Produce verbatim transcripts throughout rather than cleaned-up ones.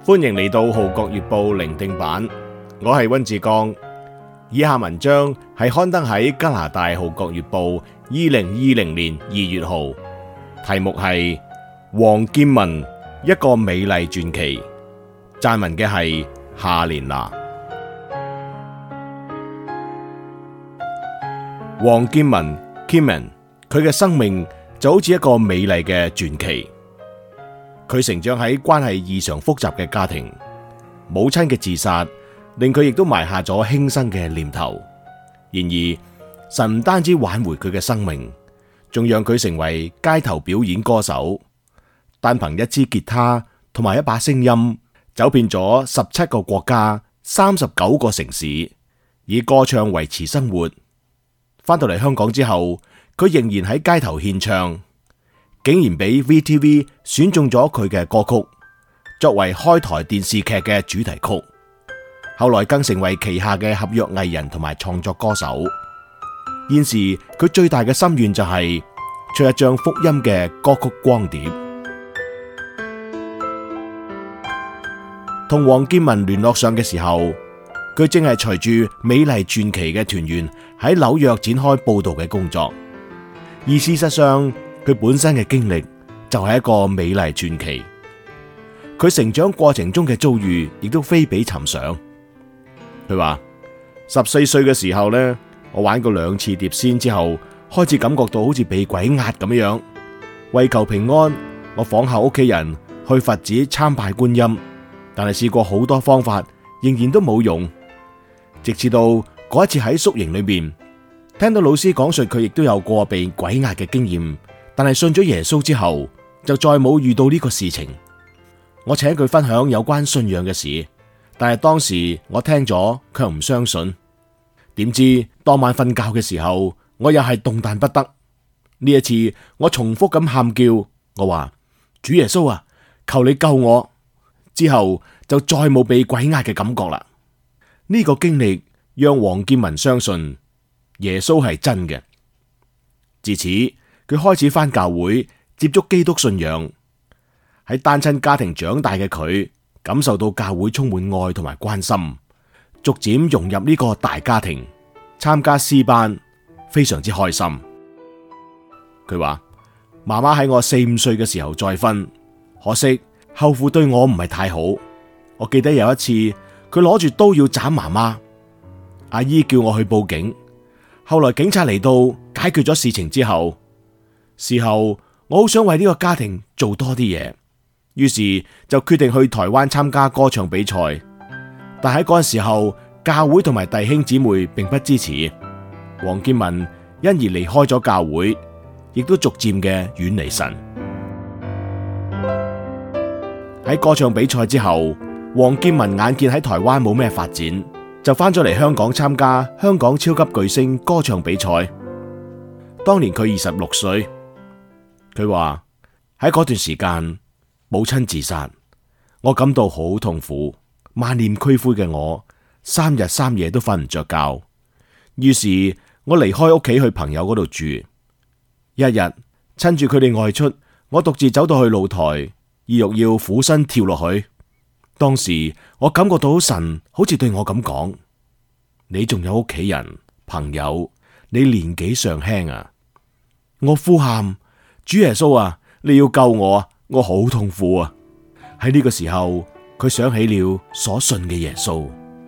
歡迎嚟到《號角月報》聆聽版，我係溫志剛。以下文章係刊登喺加拿大《號角月報》二零二零年二月號，題目係黃劍文一個美麗傳奇，撰文嘅係夏蓮娜。黃劍文 Kimman， 佢嘅生命就好似一個美麗嘅傳奇。佢成長喺關係異常複雜嘅家庭，母親嘅自殺令佢亦都埋下咗輕生嘅念頭。然而，神唔單止挽回佢嘅生命，仲讓佢成為街頭表演歌手，單憑一支吉他同埋一把聲音，走遍咗十七個國家、三十九個城市，以歌唱維持生活。翻到嚟香港之後，佢仍然喺街頭獻唱。竟然俾 V T V 選中咗佢嘅歌曲，作為開台電視劇嘅主題曲。後來更成為旗下嘅合約藝人同埋創作歌手。現時佢最大嘅心願就係出一張福音嘅歌曲光碟。同黃劍文聯絡上嘅時候，佢正係隨住美麗傳奇嘅團員喺紐約展開報道嘅工作。而事實上，佢本身嘅經歷就係一個美麗傳奇，佢成長過程中嘅遭遇亦都非比尋常。佢話十四歲嘅時候呢，我玩過兩次碟仙之後，開始感覺到好似被鬼壓咁樣。為求平安，我仿效屋企人去佛寺參拜觀音，但係試過好多方法，仍然都冇用。直至到嗰一次喺宿營裏面，聽到老師講述佢亦都有過被鬼壓嘅經驗。但係信咗耶穌之後，就再冇遇到呢個事情。我請佢分享有關信仰嘅事，但係當時我聽咗卻唔相信。點知當晚瞓覺嘅時候，我又係動彈不得。呢一次我重複咁喊叫，我話主耶穌啊，求你救我。之後就再冇被鬼壓嘅感覺啦。呢個經歷讓黃劍文相信耶穌係真嘅。自此，佢開始返教會，接觸基督信仰。喺單親家庭長大嘅佢，感受到教會充滿愛同埋關心，逐漸融入呢個大家庭，參加詩班，非常之開心。佢話媽媽喺我四五歲嘅時候再婚，可惜後父對我唔係太好。我記得有一次，佢攞住刀要斬媽媽，阿姨叫我去報警。後來警察嚟到解決咗事情之後，事後我好想為呢個家庭做多啲嘢，於是就決定去台灣參加歌唱比賽。但喺嗰陣時候，教會同埋弟兄姊妹並不支持，黃劍文因而離開咗教會，亦都逐漸嘅遠離神。喺歌唱比賽之後，黃劍文眼見喺台灣冇咩發展，就翻咗嚟香港參加香港超級巨星歌唱比賽。當年佢二十六歲。佢話喺嗰段時間，母親自殺，我感到好痛苦，萬念俱灰嘅我，三日三夜都瞓唔着覺。於是我離開屋企去朋友嗰度住。一日趁住佢哋外出，我獨自走到去露台，意欲要俯身跳落去。當時我感覺到神好似對我咁講：你仲有屋企人朋友，你年紀尚輕啊！我呼喊：主耶穌啊，你要救我啊！我好痛苦啊！喺呢個時候，佢想起了所信嘅耶穌。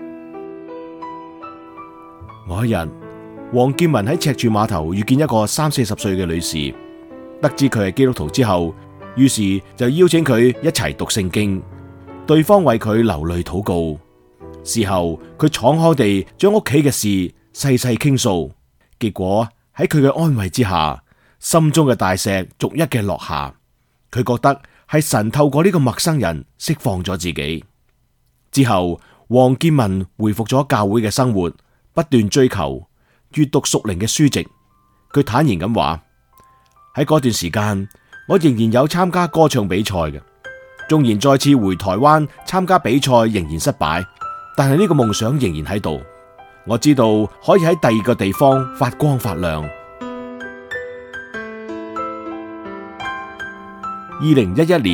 嗰一日，黃劍文喺赤柱碼頭遇見一個三四十歲嘅女士，得知佢係基督徒之後，於是就邀請佢一齊讀聖經。對方為佢流淚禱告。事後，佢敞開地將屋企嘅事細細傾訴。結果喺佢嘅安慰之下，心中嘅大石逐一嘅落下，佢覺得係神透過呢個陌生人釋放咗自己。之後，黃劍文恢復咗教會嘅生活，不斷追求閱讀屬靈嘅書籍。佢坦然咁話：喺嗰段時間，我仍然有參加歌唱比賽嘅，縱然再次回台灣參加比賽仍然失敗，但係呢個夢想仍然喺度。我知道可以喺第二個地方發光發亮。二零一一年，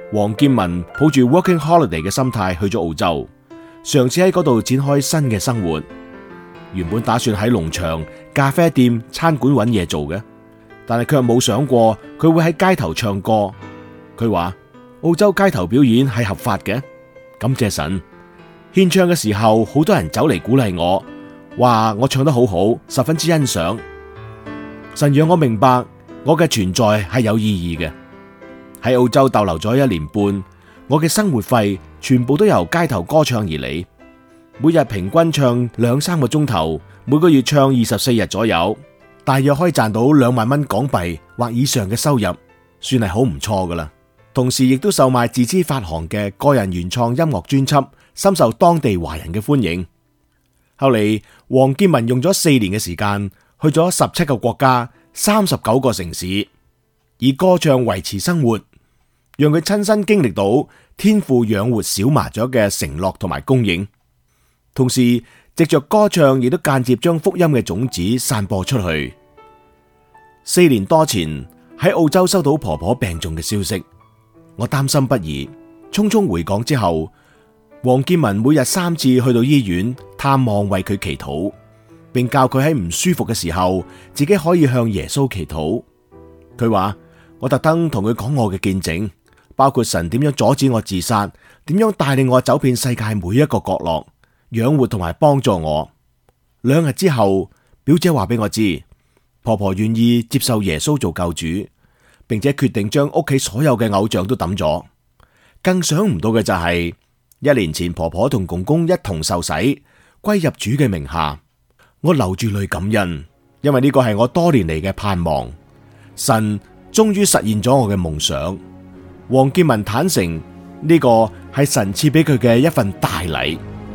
黃建文抱住 working holiday 嘅心態去咗澳洲，嘗試喺嗰度展開新嘅生活。原本打算喺農場、咖啡店、餐館揾嘢做嘅，但係佢又冇想過佢會喺街頭唱歌。佢話澳洲街頭表演係合法嘅，感謝神。獻唱嘅時候，好多人走嚟鼓勵我，話我唱得好好，十分之欣賞。神讓我明白我嘅存在係有意義嘅。喺澳洲逗留咗一年半，我嘅生活費全部都由街頭歌唱而嚟，每日平均唱兩三個鐘頭，每個月唱二十四日左右，大約可以賺到兩萬蚊港幣或以上嘅收入，算係好唔錯噶啦。同時亦都售賣自資發行嘅個人原創音樂專輯，深受當地華人嘅歡迎。後嚟黃建文用咗四年嘅時間，去咗十七個國家、三十九個城市，以歌唱維持生活，讓佢親身經歷到天父養活小麻雀嘅承諾同埋供應。同時藉着歌唱，亦都間接將福音嘅種子散播出去。四年多前喺澳洲收到婆婆病重嘅消息，我擔心不已，匆匆回港之後，黃建文每日三次去到醫院探望，為佢祈禱，並教佢喺唔舒服嘅時候自己可以向耶穌祈禱。佢話我特登同佢講我嘅見證，包括神點樣阻止我自殺，點樣帶領我走遍世界每一個角落，養活同埋幫助我。兩日之後，表姐話俾我知，婆婆願意接受耶穌做救主，並且決定將屋企所有嘅偶像都抌咗。更想唔到嘅就係、是、一年前婆婆同公公一同受洗，歸入主嘅名下。我流住淚感恩，因為呢個係我多年嚟嘅盼望。神終於實現咗我嘅夢想。黃建文坦誠，呢、這個係神賜俾佢嘅一份大禮。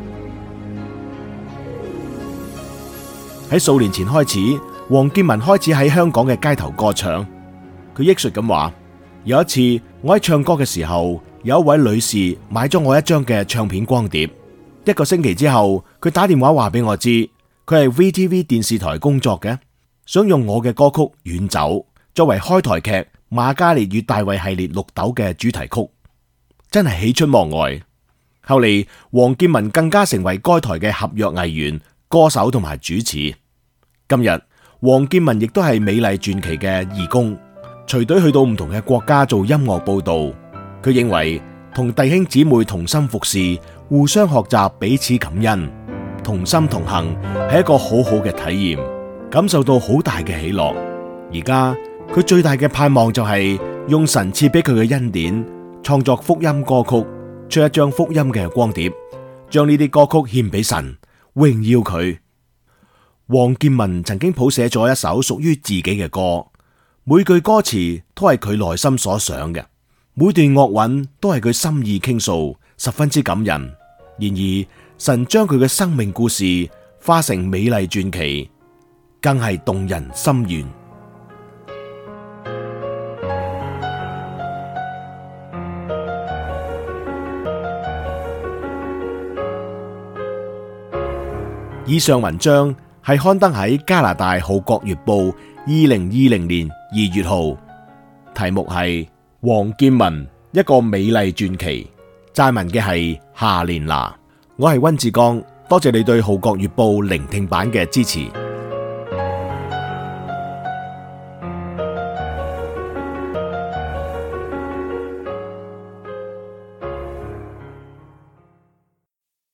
喺數年前開始，黃建文開始喺香港嘅街頭歌唱。佢憶述咁話：有一次我喺唱歌嘅時候，有一位女士買咗我一張嘅唱片光碟。一個星期之後，佢打電話話俾我知，佢係 V T V 電視台工作嘅，想用我嘅歌曲《遠走》作為開台劇《瑪嘉烈與大衛》系列綠豆嘅主題曲，真係喜出望外。後嚟黃建文更加成為該台嘅合約藝員、歌手同埋主持。今日黃建文亦都係美麗傳奇嘅義工，隨隊去到唔同嘅國家做音樂報道。佢認為同弟兄姊妹同心服侍，互相學習，彼此感恩，同心同行，係一個好好嘅體驗，感受到好大嘅喜樂。而家佢最大嘅盼望就係用神賜俾佢嘅恩典，創作福音歌曲，出一張福音嘅光碟，將呢啲歌曲獻俾神，榮耀佢。黃建文曾經譜寫咗一首屬於自己嘅歌，每句歌詞都係佢內心所想嘅，每段樂韻都係佢心意傾訴，十分之感人。然而神將佢嘅生命故事化成美麗傳奇，更係動人心弦。以上文章係刊登喺加拿大《號角月報》二零二零年二月號，題目係黃建文一個美麗傳奇，撰文嘅係夏連拿。我係溫志剛，多謝你對《號角月報》聆聽版嘅支持。